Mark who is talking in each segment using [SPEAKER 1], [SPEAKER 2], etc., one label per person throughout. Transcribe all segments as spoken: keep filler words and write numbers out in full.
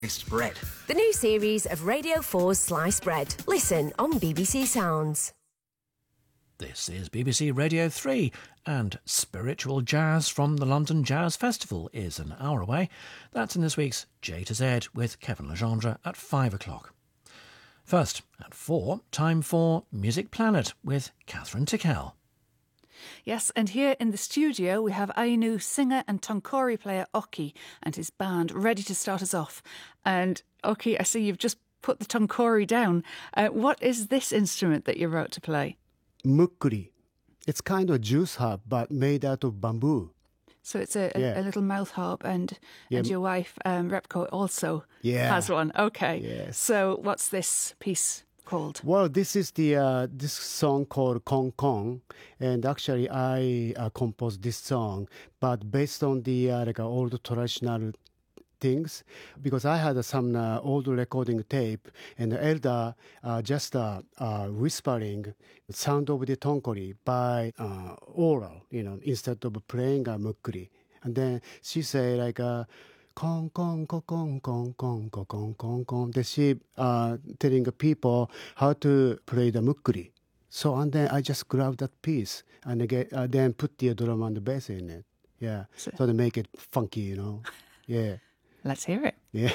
[SPEAKER 1] Sliced Bread.
[SPEAKER 2] The new series of Radio four's Sliced Bread. Listen on B B C Sounds.
[SPEAKER 3] This is B B C Radio three, and Spiritual Jazz from the London Jazz Festival is an hour away. That's in this week's J to Z with Kevin Legendre at five o'clock. First, at four, time for Music Planet with Catherine Tickell.
[SPEAKER 4] Yes, and here in the studio we have Ainu singer and Tonkori player Oki and his band ready to start us off. And Oki, I see you've just put the Tonkori down. Uh, what is this instrument that you wrote to play?
[SPEAKER 5] Mukkuri. It's kind of juice harp, but made out of bamboo.
[SPEAKER 4] So it's a,
[SPEAKER 5] Yeah.
[SPEAKER 4] a, a little mouth harp, and
[SPEAKER 5] Yeah.
[SPEAKER 4] and your wife, um, Repko, also
[SPEAKER 5] Yeah.
[SPEAKER 4] has one. Okay.
[SPEAKER 5] Yes.
[SPEAKER 4] So what's this piece called?
[SPEAKER 5] Well, this is the uh, this song called Kong Kong, and actually I uh, composed this song, but based on the uh, like uh, old traditional things, because I had uh, some uh, old recording tape, and the elder uh, just uh, uh, whispering the sound of the tonkori by uh, oral, you know, instead of playing a mukkuri, and then she say like uh, Kong kong kong kong kong kong kong kong kong kong. Then she uh, telling people how to play the mukkuri. So and then I just grabbed that piece and again, uh, then put the drum and the bass in it. Yeah,
[SPEAKER 4] So-
[SPEAKER 5] so to make it funky, you know. Yeah,
[SPEAKER 4] Let's hear it.
[SPEAKER 5] yeah.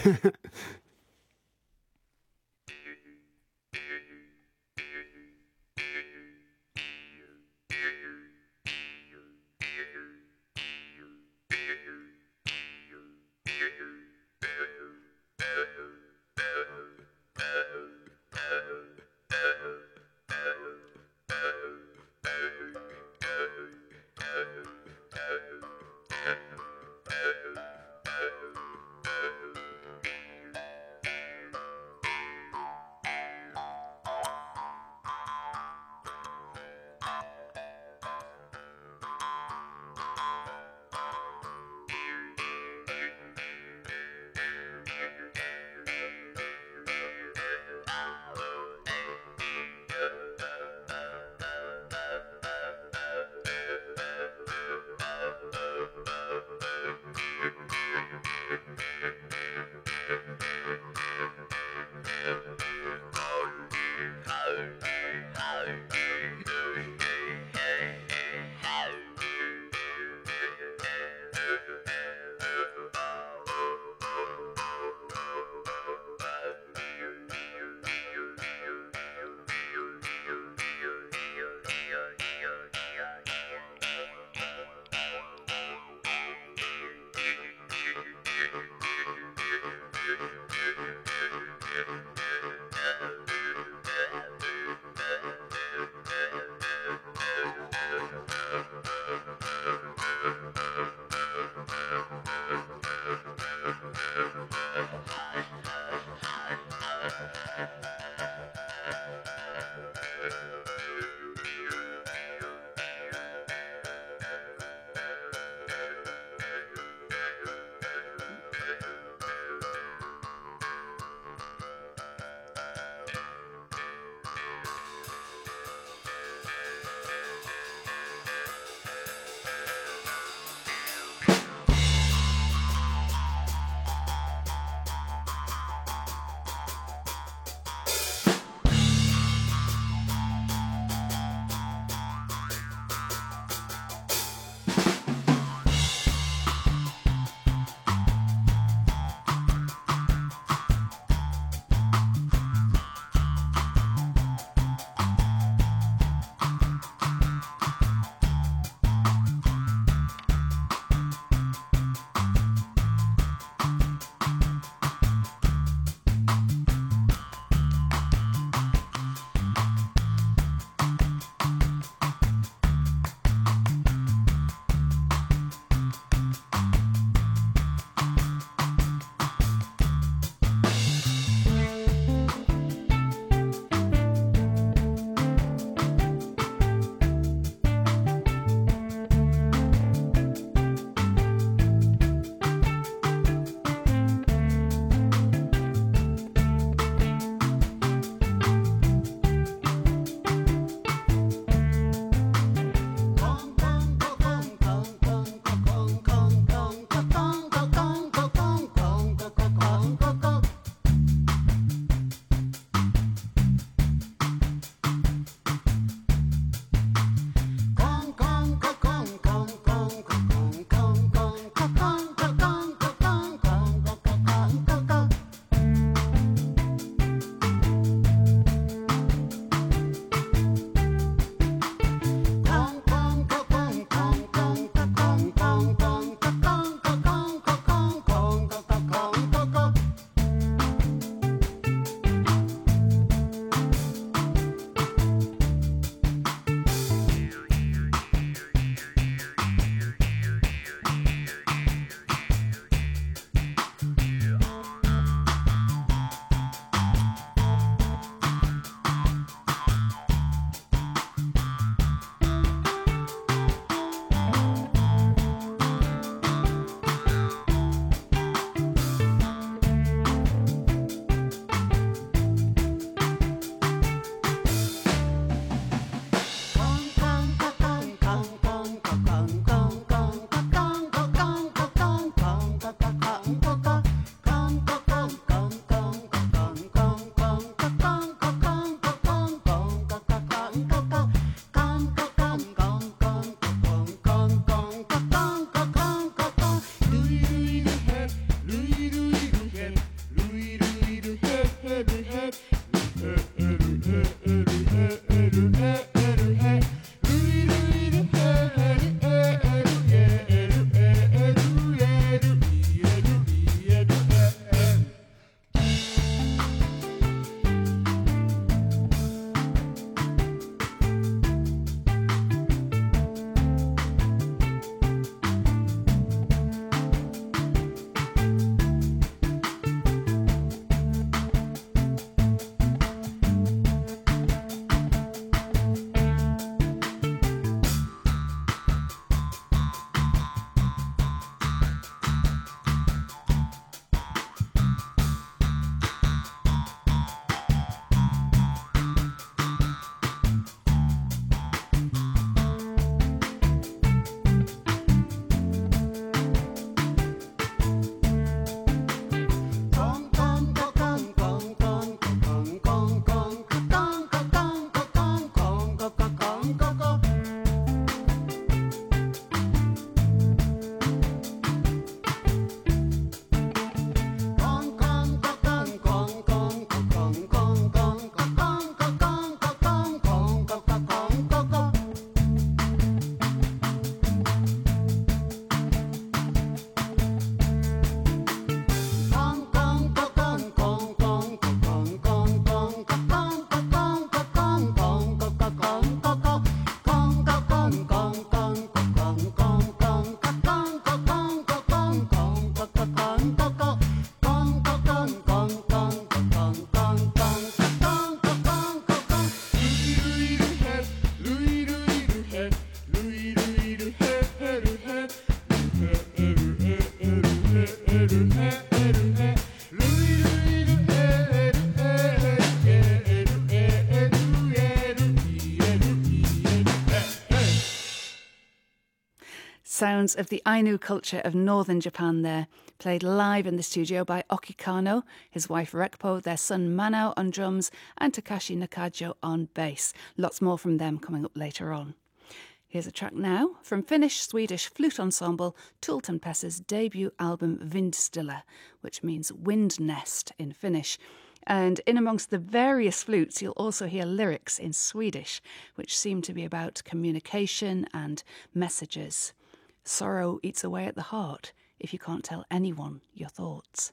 [SPEAKER 4] Sounds of the Ainu culture of northern Japan there, played live in the studio by Oki Kano, his wife Rekpo, their son Manao on drums, and Takashi Nakajo on bass. Lots more from them coming up later on. Here's a track now from Finnish-Swedish flute ensemble Tultenpessa's debut album Vindstilla, which means wind nest in Finnish. And in amongst the various flutes, you'll also hear lyrics in Swedish, which seem to be about communication and messages. Sorrow eats away at the heart if you can't tell anyone your thoughts.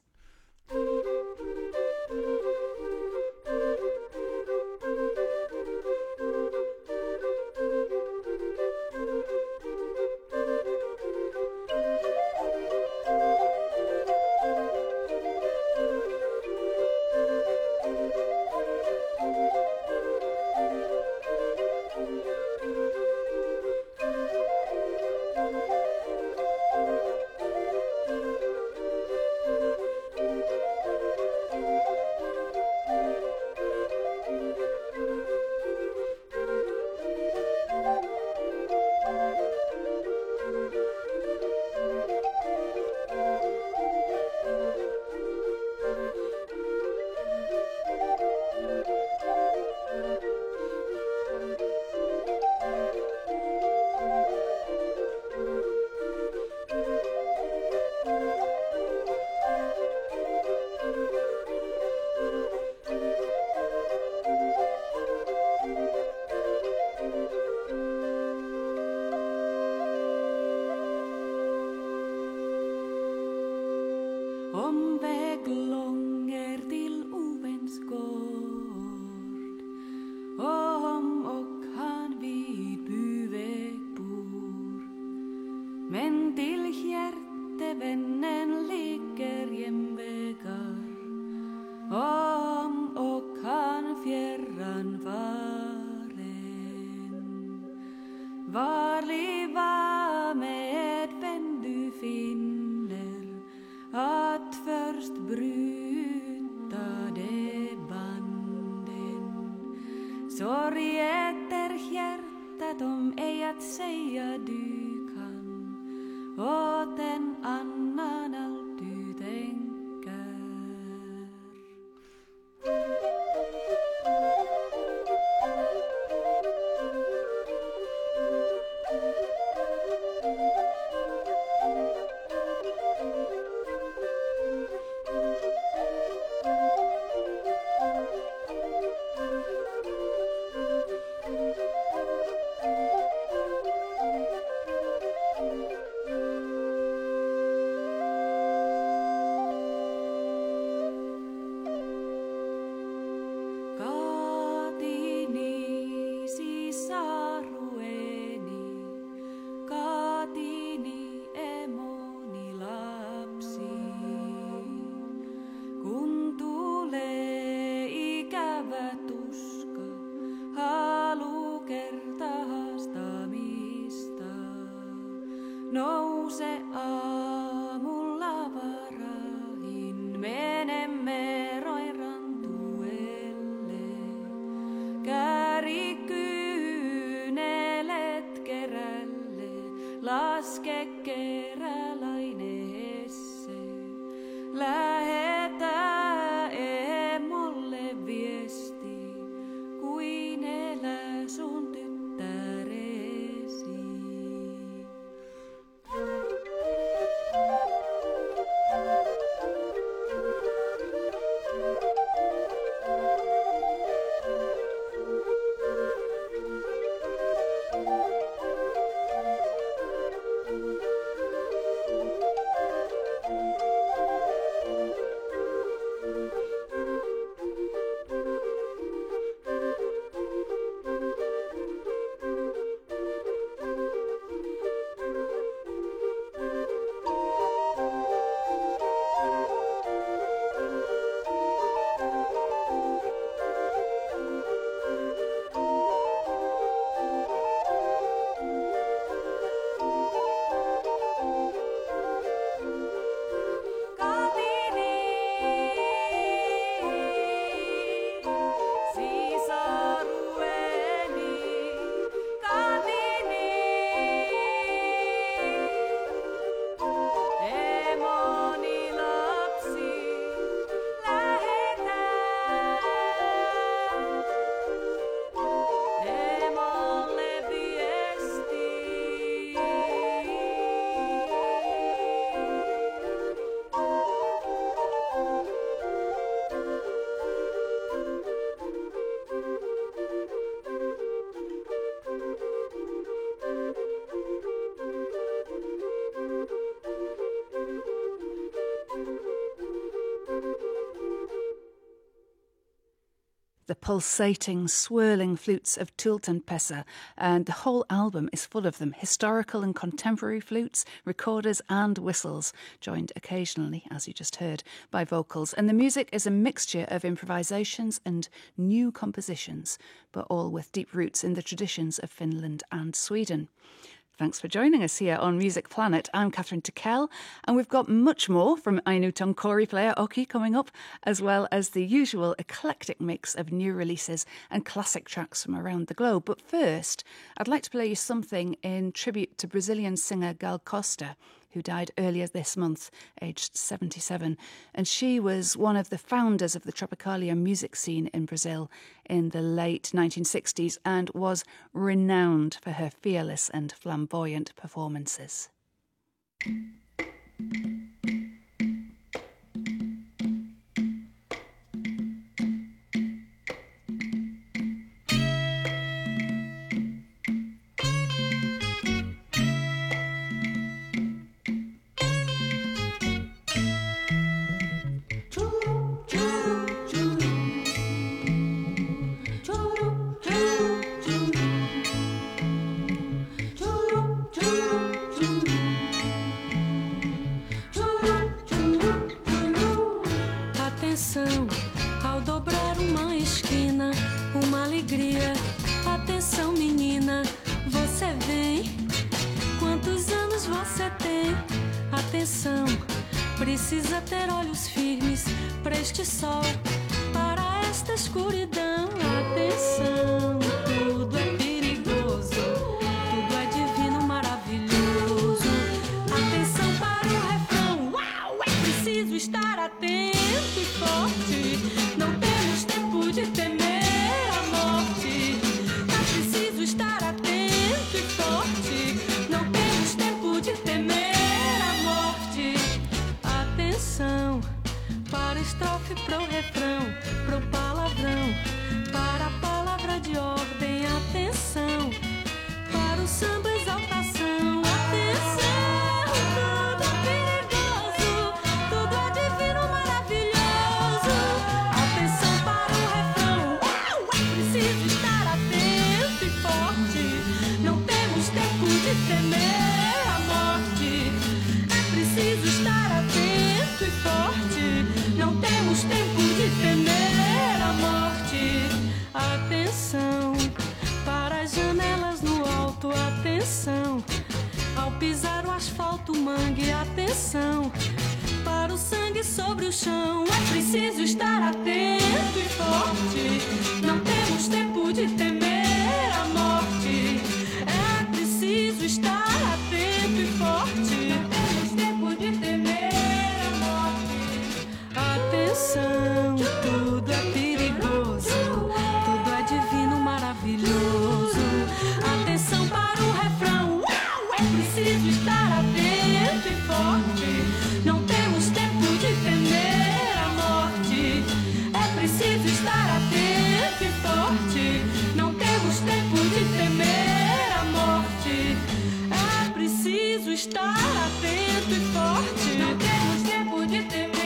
[SPEAKER 1] Omväg långer till ovens gård, om och han vid buväg bor. Men till hjärtevännen ligger jämvägar, om och han fjärran varen. Varlig var med vän du finner, att först bryta de banden. Sorg äter hjärtat om ej att säga du kan åt en annan allt du tänker.
[SPEAKER 4] the pulsating, swirling flutes of Tultan Pesa, and the whole album is full of them, historical and contemporary flutes, recorders and whistles, joined occasionally, as you just heard, by vocals. And the music is a mixture of improvisations and new compositions, but all with deep roots in the traditions of Finland and Sweden. Thanks for joining us here on Music Planet. I'm Catherine Tickell, and we've got much more from Ainu Tonkori player Oki coming up, as well as the usual eclectic mix of new releases and classic tracks from around the globe. But first, I'd like to play you something in tribute to Brazilian singer Gal Costa, who died earlier this month, aged seventy-seven. And she was one of the founders of the Tropicalia music scene in Brazil in the late nineteen sixties and was renowned for her fearless and flamboyant performances.
[SPEAKER 6] Precisa ter olhos firmes para este sol, para esta escuridão. Atenção, tudo é perigoso, tudo é divino, maravilhoso. Atenção para o refrão, uau, é preciso estar atento e forte. Não temos tempo de temer a morte. É preciso estar atento e forte. Não temos tempo de temer. Para a estrofe, pro refrão, pro palavrão, para a palavra de ordem, atenção, para o samba, exaltação, atenção, tudo é perigoso, tudo é divino, maravilhoso, atenção para o refrão, uau, é preciso estar atento e forte, não temos tempo de temer a morte, é preciso estar atento e forte. Não temos tempo de temer a morte. Atenção para as janelas no alto. Atenção ao pisar o asfalto, mangue. Atenção para o sangue sobre o chão. É preciso estar atento e forte. Não temos tempo de temer a morte. É preciso estar atento e forte. Não temos tempo de temer. Atenção, tudo é perigoso, tudo é divino, maravilhoso. Atenção para o refrão, uau, é preciso estar atento e forte. Não temos tempo de temer a morte. É preciso estar atento e forte. Não temos tempo de temer a morte. É preciso estar atento e forte. Não temos tempo de temer.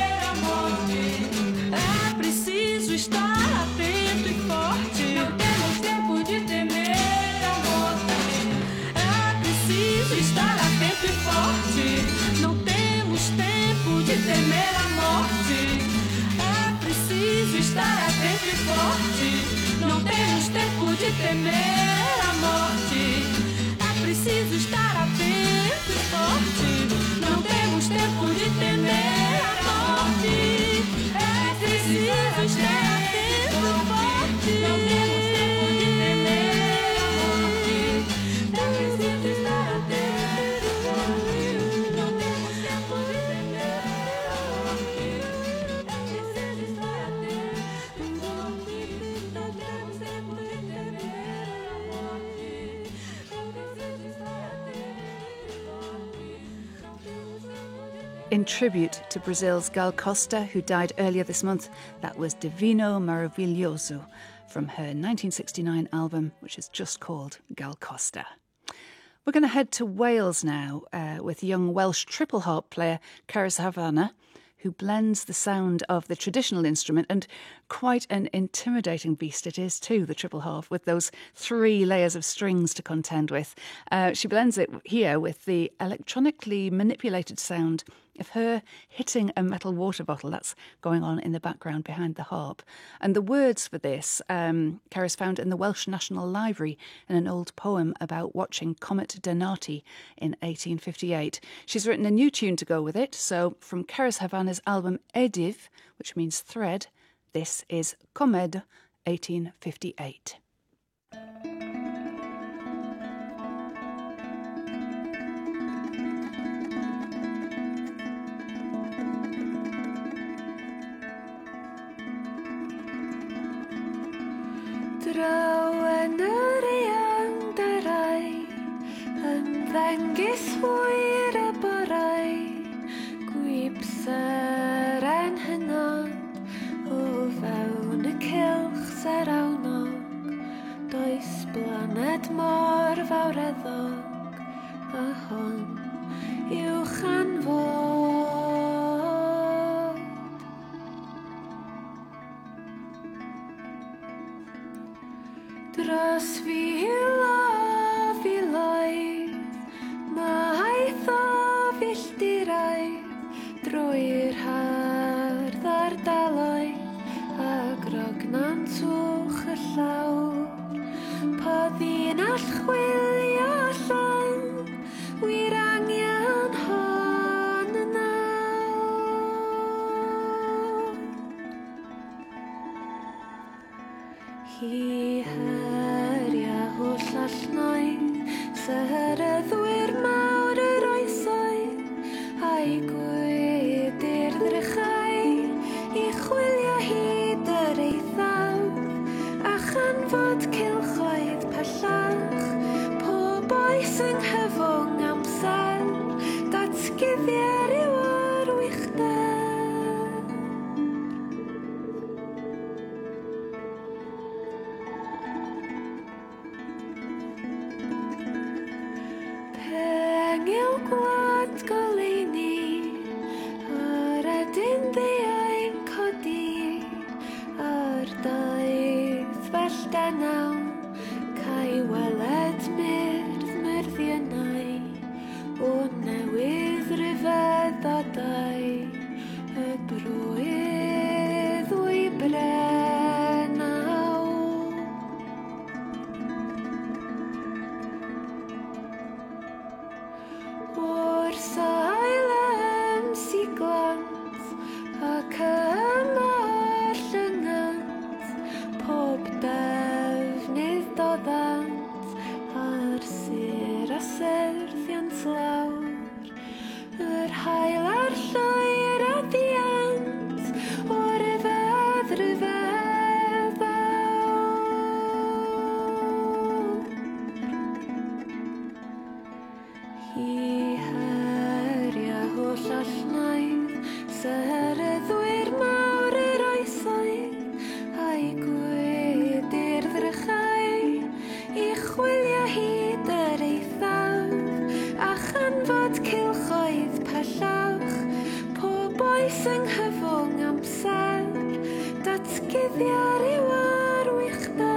[SPEAKER 6] É preciso estar atento e forte. Não temos tempo de temer a morte. É preciso estar atento e forte. Não temos tempo de temer a morte. É preciso estar atento e forte. Não temos tempo de temer a morte. É preciso estar atento e forte. Não temos tempo de temer a morte. É preciso estar atento e forte. Não temos tempo de temer a morte. É preciso estar atento e forte. Não temos tempo de temer a morte. É preciso estar atento e forte. Não temos tempo de temer a morte. É preciso estar atento e forte. Não temos tempo de temer.
[SPEAKER 4] In tribute to Brazil's Gal Costa, who died earlier this month, that was Divino Maravilhoso from her nineteen sixty-nine album, which is just called Gal Costa. We're going to head to Wales now uh, with young Welsh triple harp player Cerys Havana, who blends the sound of the traditional instrument, and quite an intimidating beast it is too, the triple harp, with those three layers of strings to contend with. Uh, she blends it here with the electronically manipulated sound of her hitting a metal water bottle. That's going on in the background behind the harp. And the words for this, um, Cerys found in the Welsh National Library in an old poem about watching Comet Donati in eighteen fifty-eight. She's written a new tune to go with it. So from Cerys Havana's album Edif, which means thread, this is Comed eighteen fifty-eight.
[SPEAKER 6] Draw yn yr iangdarau, ymddengys hwyr y borau, gwybsyr yn hynod, o fewn y cylch serawnog, does blaned mor fawreddog, a hon yw chanfod. Dros filoedd, filoedd, mae tho filltiroedd, drwy'r hardd ardaloedd, a grogna'n twch y llawr. Pa ddinas chwilio allan, wir angen hon y nawr. Hi Llallnoedd, syryddwyr mawr yr oesoedd, a'i gwydir ddrychau, i chwilio hyd yr eithaf, a chanfod cylchoedd pellach, pob oes yng nghyfwng amser, datguddiad yw o'r wychder. Gwlad goleuni, ar ydyn ddeuau'n codi, ar daith fel denaw, cael weled myrdd myrddionau, o newydd ryfeddodau, y brwydd o'i brenaw. O'r sail ymsi glant, ac ymor llyngant, pob defnydd doddant, ar sir a syrthiant lawr, yr hael a'r llwyr a ddiant, o ryfedd ryfedd awr. Hi Llallnoedd, syryddwyr mawr yr oesoedd, a'i gwydir ddrychau, i chwilio hyd yr eithaf, a chanfod cylchoedd pellach, pob oes yng nghyfwng amser, datguddiad yw o'r wychder.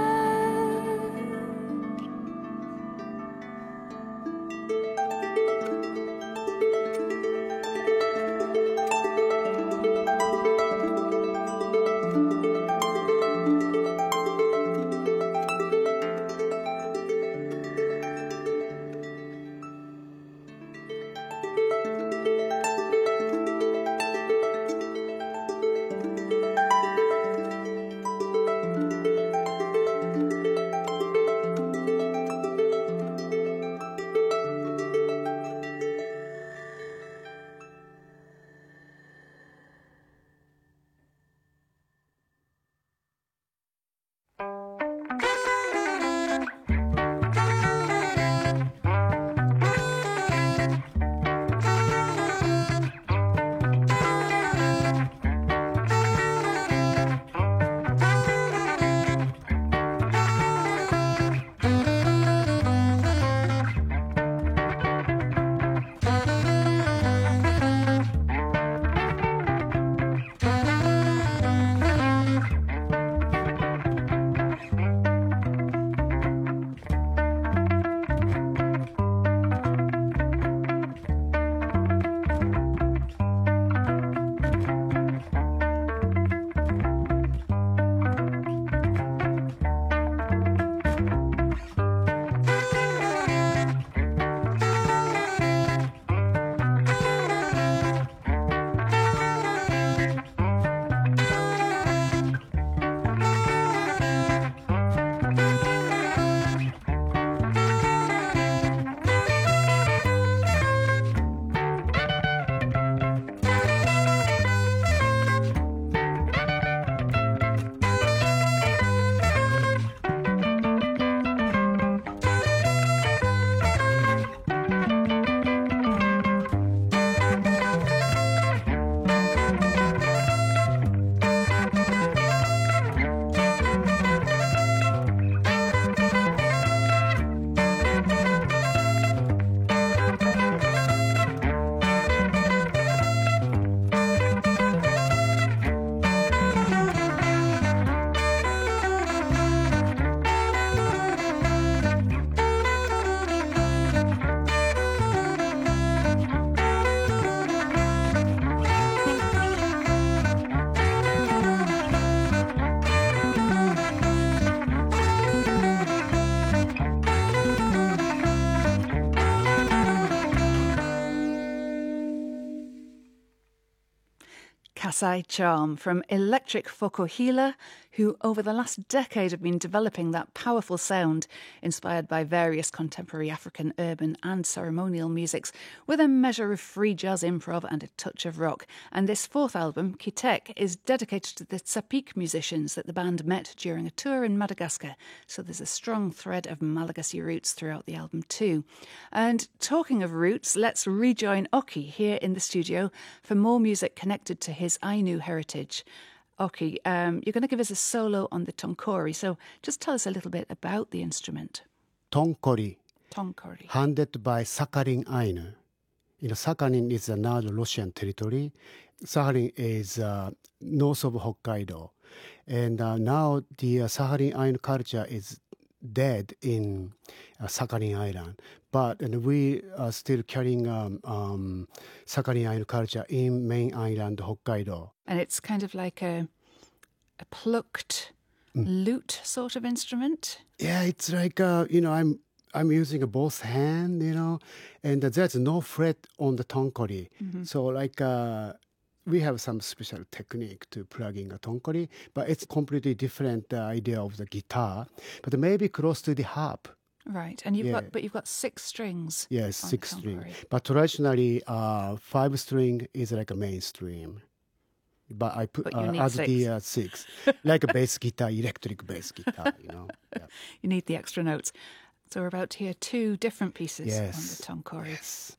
[SPEAKER 4] Kansai Charm from Electric Fokuhila, who over the last decade have been developing that powerful sound inspired by various contemporary African urban and ceremonial musics with a measure of free jazz improv and a touch of rock. And this fourth album, Kitek, is dedicated to the Tsapik musicians that the band met during a tour in Madagascar. So there's a strong thread of Malagasy roots throughout the album too. And talking of roots, let's rejoin Oki here in the studio for more music connected to his Ainu heritage. Oki, um, you're going to give us a solo on the tonkori, so just tell us a little bit about the instrument.
[SPEAKER 5] Tonkori,
[SPEAKER 4] Tonkori.
[SPEAKER 5] handed by Sakhalin Ainu. You know, Sakhalin is another Russian territory. Sakhalin is uh, north of Hokkaido. And uh, now the uh, Sakhalin Ainu culture is dead in uh, Sakhalin Island. But and we are still carrying um, um, Sakhalin Ainu culture in main island Hokkaido.
[SPEAKER 4] And it's kind of like a, a plucked mm. lute sort of instrument?
[SPEAKER 5] Yeah, it's like, uh, you know, I'm I'm using both hand, you know, and there's no fret on the tonkori. Mm-hmm. So like uh, we have some special technique to plug in a tonkori, but it's completely different uh, idea of the guitar, but maybe close to the harp.
[SPEAKER 4] Right, and you've
[SPEAKER 5] yeah.
[SPEAKER 4] got, but you've got six strings.
[SPEAKER 5] Yes, six string. But traditionally, uh, five string is like a mainstream. But I put
[SPEAKER 4] but
[SPEAKER 5] uh, as
[SPEAKER 4] six.
[SPEAKER 5] the uh, six, like a bass guitar, electric bass guitar. You know, yeah.
[SPEAKER 4] You need the extra notes. So we're about to hear two different pieces
[SPEAKER 5] yes.
[SPEAKER 4] on the tonkori.
[SPEAKER 5] Yes.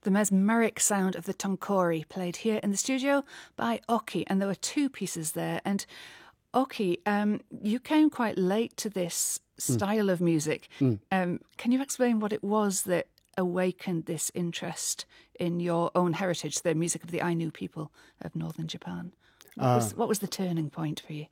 [SPEAKER 4] the mesmeric sound of the tonkori, played here in the studio by Oki. And there were two pieces there. And Oki, um, you came quite late to this style mm. of music. Mm. Um, can you explain what it was that awakened this interest in your own heritage, the music of the Ainu people of northern Japan? What, uh, was, what was the turning point for you?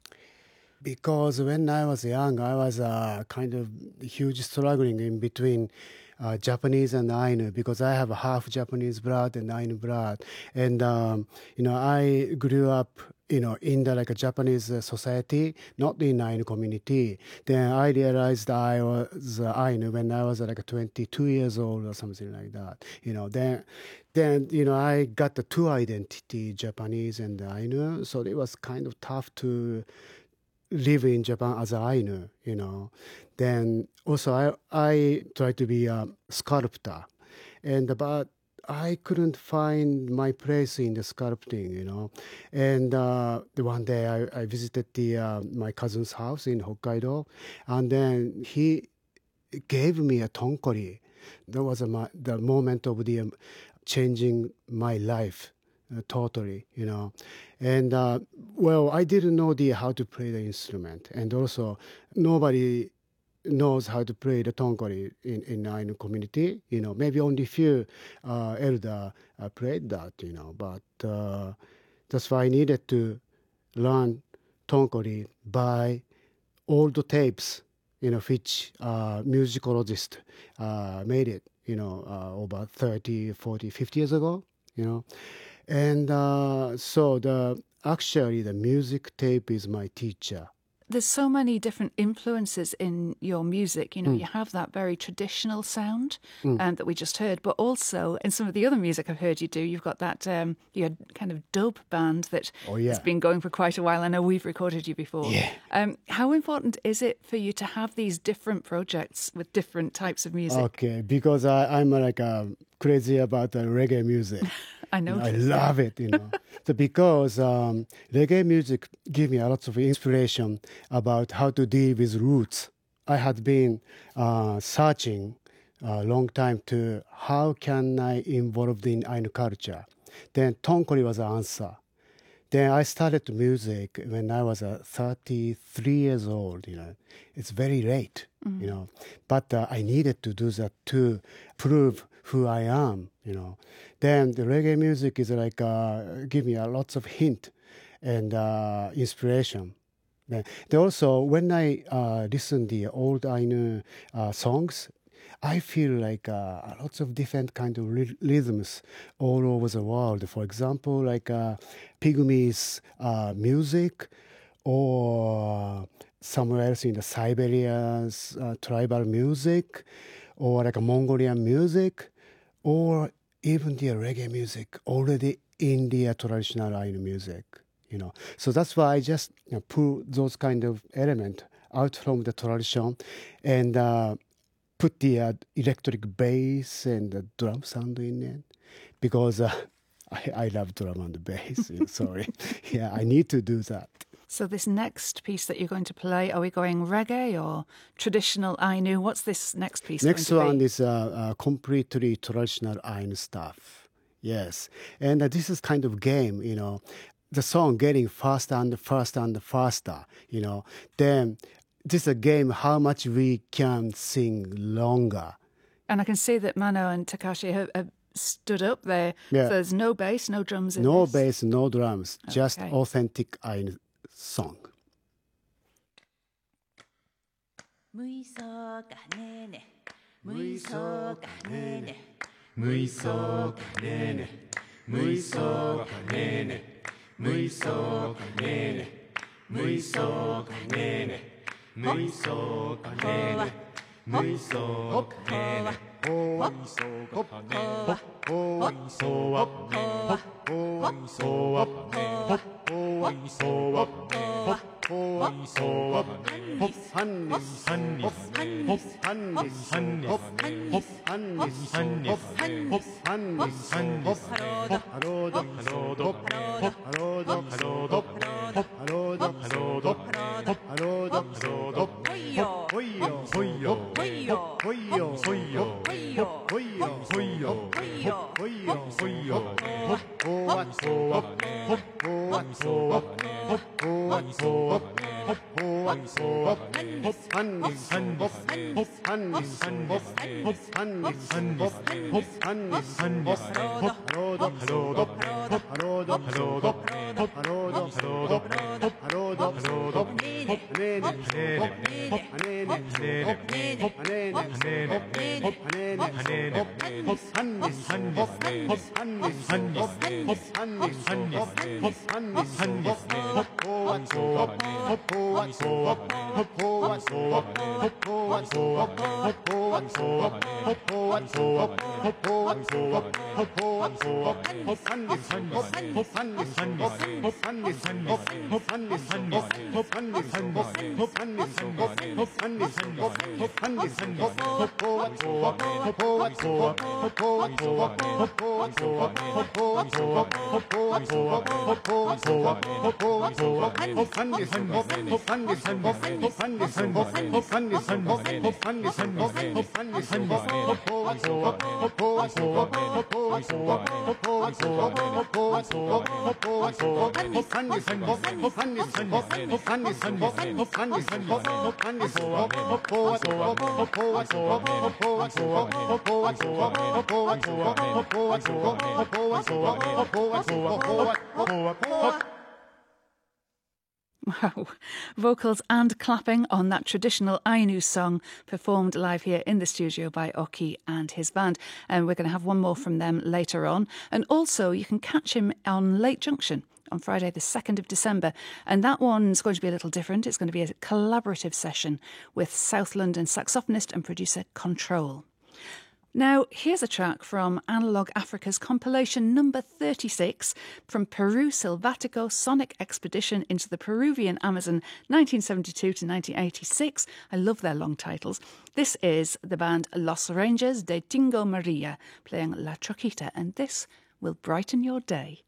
[SPEAKER 5] Because when I was young, I was uh, kind of huge struggling in between uh, Japanese and Ainu, because I have a half Japanese blood and Ainu blood. And, um, you know, I grew up, you know, in the like a Japanese uh, society, not in Ainu community. Then I realized I was uh, Ainu when I was uh, like twenty-two years old or something like that. You know, then, then you know, I got the two identity, Japanese and Ainu. So it was kind of tough to live in Japan as an Ainu, you know. Then also I I tried to be a sculptor, and but I couldn't find my place in the sculpting, you know. And uh, the one day I, I visited the uh, my cousin's house in Hokkaido, and then he gave me a tonkori. That was a, the moment of the um, changing my life. Uh, totally, you know. And, uh, well, I didn't know the how to play the instrument. And also, nobody knows how to play the tonkori in, in Ainu community. You know, maybe only few uh, elder uh, played that, you know. But uh, that's why I needed to learn tonkori by all the tapes, you know, which uh, musicologist uh, made it, you know, uh, over thirty, forty, fifty years ago, you know. And uh, so the actually the music tape is my teacher.
[SPEAKER 4] There's so many different influences in your music. You know,
[SPEAKER 5] Mm.
[SPEAKER 4] you have that very traditional sound
[SPEAKER 5] Mm.
[SPEAKER 4] um, that we just heard, but also in some of the other music I've heard you do, you've got that um, your kind of dub band that
[SPEAKER 5] Oh, yeah.
[SPEAKER 4] has been going for quite a while. I know we've recorded you before.
[SPEAKER 5] Yeah.
[SPEAKER 4] Um, how important is it for you to have these different projects with different types of music?
[SPEAKER 5] Okay, because I, I'm uh, like uh, crazy about uh, reggae music.
[SPEAKER 4] I know.
[SPEAKER 5] I love it, you know. So because um, reggae music give me a lot of inspiration about how to deal with roots. I had been uh, searching a long time to how can I involve in Ainu culture. Then tonkori was the answer. Then I started music when I was uh, thirty-three years old, you know. It's very late, mm-hmm. you know. But uh, I needed to do that to prove who I am, you know. Then the reggae music is like, uh, give me a lots of hint and uh, inspiration. Then also, when I uh, listen the old Ainu uh, songs, I feel like uh, lots of different kind of ry- rhythms all over the world. For example, like uh, Pygmies uh, music, or somewhere else in the Siberia's uh, tribal music, or like a Mongolian music, or even the reggae music already in the traditional Ainu music. You know, so that's why I just you know, pull those kind of element out from the tradition and uh, put the uh, electric bass and the drum sound in it, because uh, I, I love drum and bass. You know, sorry, yeah, I need to do that.
[SPEAKER 4] So this next piece that you're going to play, are we going reggae or traditional Ainu? What's this next piece
[SPEAKER 5] Next
[SPEAKER 4] going to
[SPEAKER 5] one
[SPEAKER 4] be?
[SPEAKER 5] is uh, uh, completely traditional Ainu stuff. Yes, and uh, this is kind of game, you know. The song getting faster and faster and faster, you know. Then this is a game how much we can sing longer.
[SPEAKER 4] And I can see that Mano and Takashi have, have stood up there.
[SPEAKER 5] Yeah.
[SPEAKER 4] So there's no bass, no drums in
[SPEAKER 5] No
[SPEAKER 4] this.
[SPEAKER 5] bass, no drums, just
[SPEAKER 4] Okay.
[SPEAKER 5] authentic Ainu song.
[SPEAKER 7] むいそうかねねむいそうかねね
[SPEAKER 8] むいそうかねねむいそうかねねむいそうかねねむいそうかねねむいそうかねねむいそうかねねほいそうかねねほいそうはねほいそうはねほいそうはねほいそうはねほっはんにはんにはねほっはんにはんにはねほっはんにはんにはねほっはんにはんにはねハロードハロードハロードハロードハロードハロードハロードハロードハロードハロード
[SPEAKER 4] Wow. Vocals and clapping on that traditional Ainu song performed live here in the studio by Oki and his band. And we're going to have one more from them later on. And also you can catch him on Lake Junction on Friday the second of December. And that one's going to be a little different. It's going to be a collaborative session with South London saxophonist and producer Control. Now, here's a track from Analog Africa's compilation number thirty-six, from Peru Silvatico Sonic Expedition into the Peruvian Amazon nineteen seventy-two to nineteen eighty-six. I love their long titles. This is the band Los Rangers de Tingo Maria playing La Troquita, and this will brighten your day.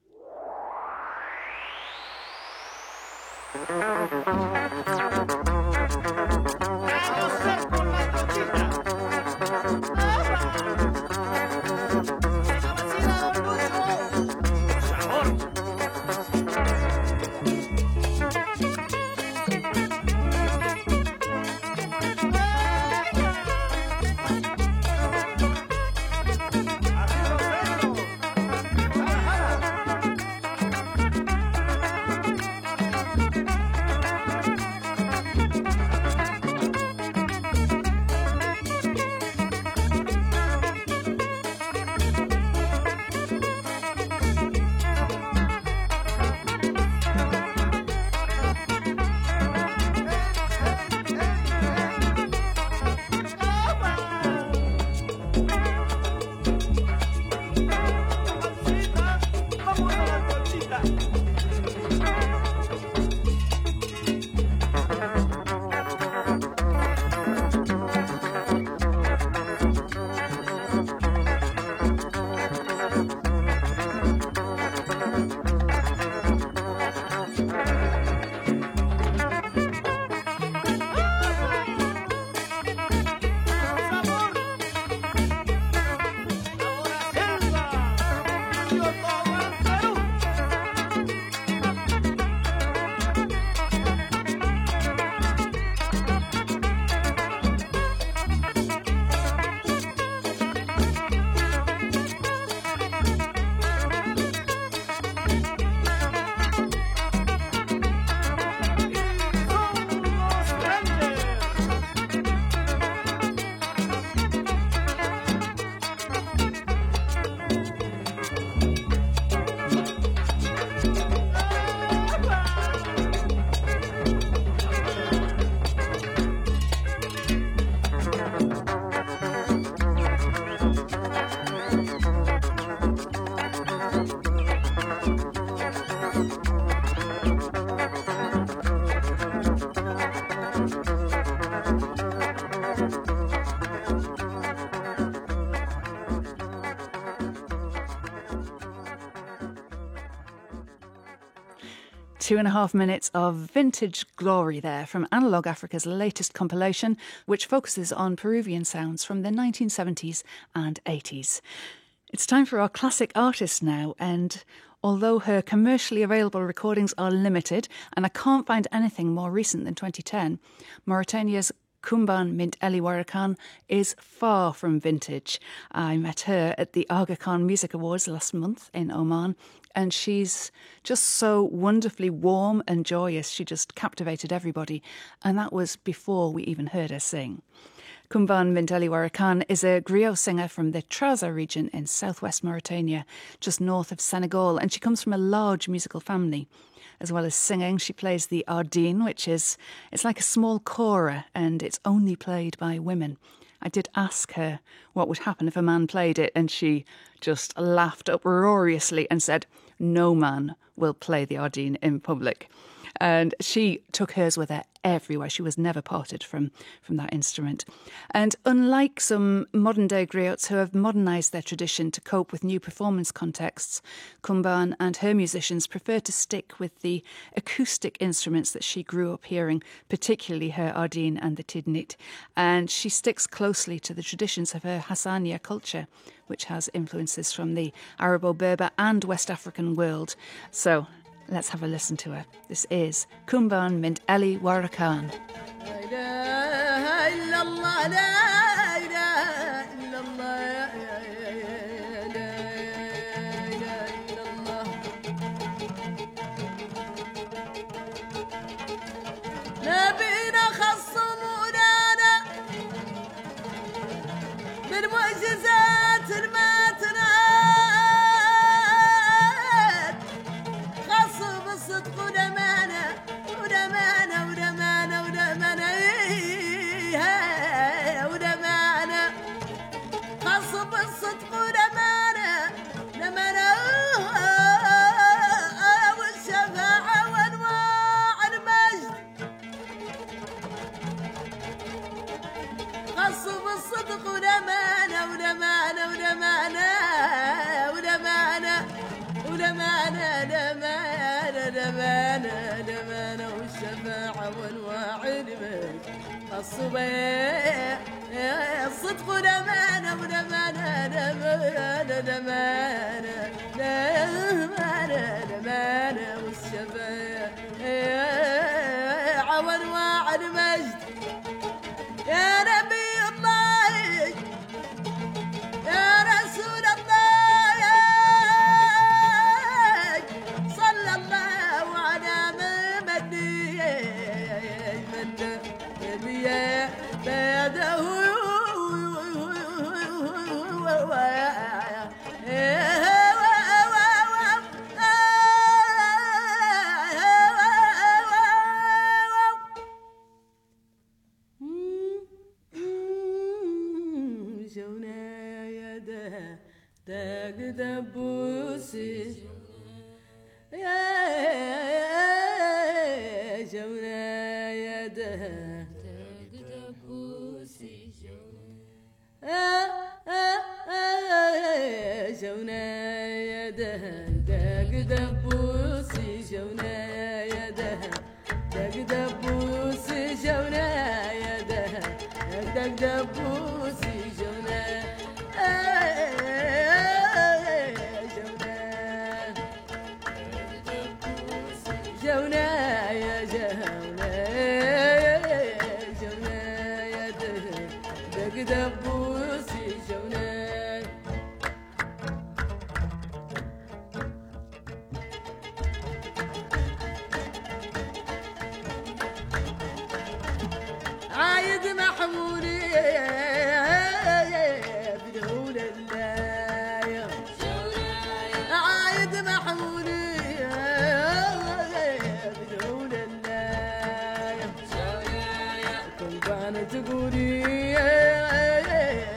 [SPEAKER 4] two and a half minutes of vintage glory there from Analog Africa's latest compilation, which focuses on Peruvian sounds from the nineteen seventies and eighties. It's time for our classic artist now, and although her commercially available recordings are limited, and I can't find anything more recent than twenty ten, Mauritania's Kumban Mint Eli Warakan is far from vintage. I met her at the Aga Khan Music Awards last month in Oman, and she's just so wonderfully warm and joyous. She just captivated everybody, and that was before we even heard her sing. Kumban Mint Eli Warakan is a griot singer from the Trarza region in southwest Mauritania, just north of Senegal, and she comes from a large musical family. As well as singing, she plays the ardeen, which is, it's like a small kora, and it's only played by women. I did ask her what would happen if a man played it, and she just laughed uproariously and said, no man will play the ardeen in public. And she took hers with her everywhere. She was never parted from, from that instrument. And unlike some modern-day griots who have modernised their tradition to cope with new performance contexts, Kumban and her musicians prefer to stick with the acoustic instruments that she grew up hearing, particularly her ardeen and the tidnit. And she sticks closely to the traditions of her Hassaniya culture, which has influences from the Arabo-Berber and West African world. So let's have a listen to her. This is Kumban Mint Eli Warakan.
[SPEAKER 9] الصدق دمانة ودمانة دمانة دمانة دمانة دمانة والشفاعة وانواع المجد يا نبي الله يا رسول الله صلى الله على محمد من بعده عايد محمولي بدهول الله عايد محمولي بدهول الله كل بان تقولي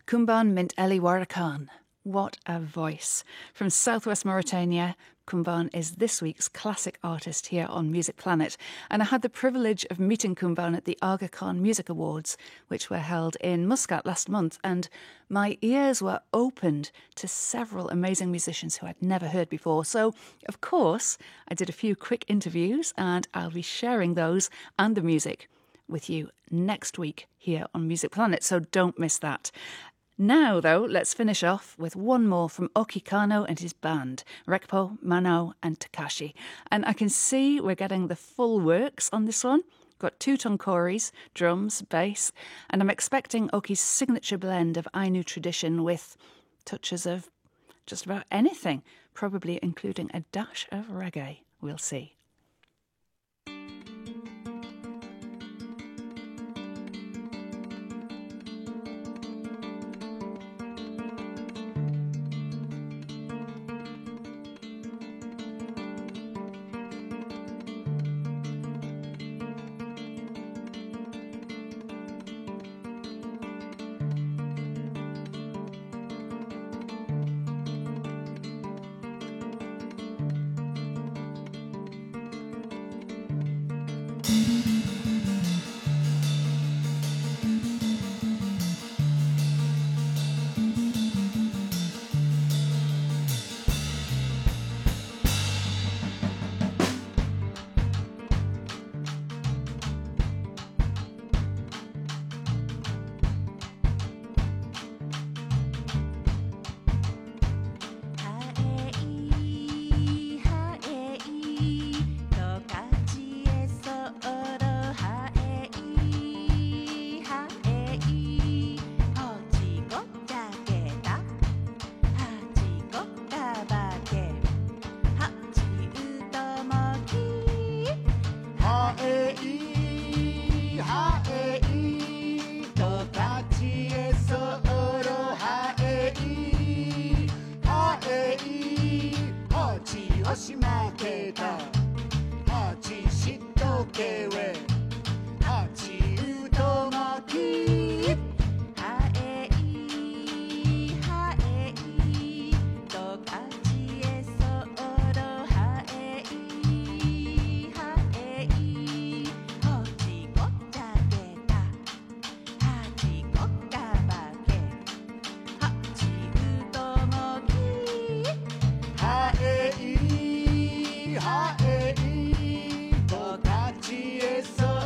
[SPEAKER 4] Kumban Mint Eli Warakan. What a voice. From southwest Mauritania, Kumban is this week's classic artist here on Music Planet. And I had the privilege of meeting Kumban at the Aga Khan Music Awards, which were held in Muscat last month. And my ears were opened to several amazing musicians who I'd never heard before. So, of course, I did a few quick interviews, and I'll be sharing those and the music with you next week here on Music Planet. So don't miss that. Now, though, let's finish off with one more from Oki Kano and his band, Rekpo, Mano and Takashi. And I can see we're getting the full works on this one. Got two tonkoris, drums, bass, and I'm expecting Oki's signature blend of Ainu tradition with touches of just about anything, probably including a dash of reggae. We'll see.
[SPEAKER 9] Hae i, hae i, to kachi e so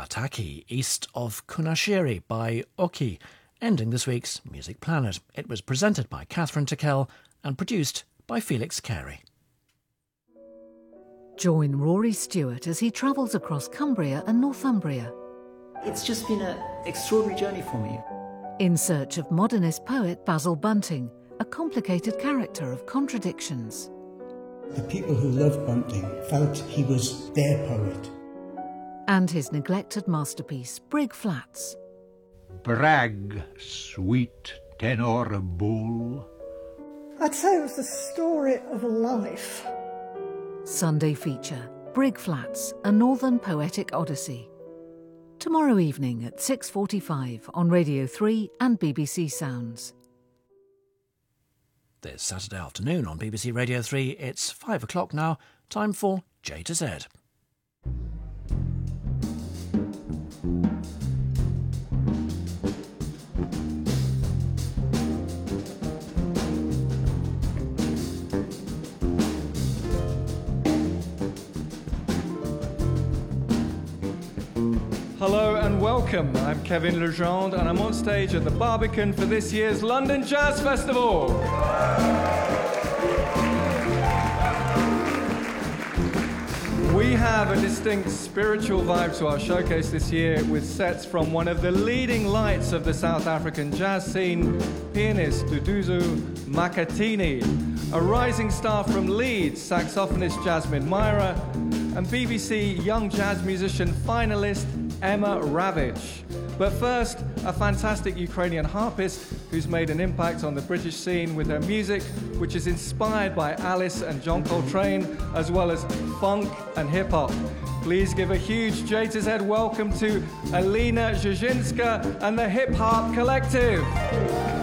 [SPEAKER 3] Bataki, east of Kunashiri by Oki, ending this week's Music Planet. It was presented by Catherine Tickell and produced by Felix Carey.
[SPEAKER 10] Join Rory Stewart as he travels across Cumbria and Northumbria.
[SPEAKER 11] It's just been an extraordinary journey for me.
[SPEAKER 10] In search of modernist poet Basil Bunting, a complicated character of contradictions.
[SPEAKER 12] The people who loved Bunting felt he was their poet.
[SPEAKER 10] And his neglected masterpiece, Brig Flats.
[SPEAKER 13] Brag, sweet tenor bull.
[SPEAKER 14] I'd say it was the story of a life.
[SPEAKER 10] Sunday feature, Brig Flats, a Northern Poetic Odyssey. Tomorrow evening at six forty-five on Radio three and B B C Sounds.
[SPEAKER 3] This Saturday afternoon on B B C Radio three, it's five o'clock now, time for J to Z.
[SPEAKER 15] Hello and welcome. I'm Kevin Legendre and I'm on stage at the Barbican for this year's London Jazz Festival. We have a distinct spiritual vibe to our showcase this year with sets from one of the leading lights of the South African jazz scene, pianist Duduzo Makhathini, a rising star from Leeds, saxophonist Jasmine Myra, and B B C Young Jazz Musician finalist Emma Ravitch. But first, a fantastic Ukrainian harpist who's made an impact on the British scene with her music, which is inspired by Alice and John Coltrane, as well as funk and hip-hop. Please give a huge J to Z welcome to Alina Zhizhinska and the Hip Hop Collective.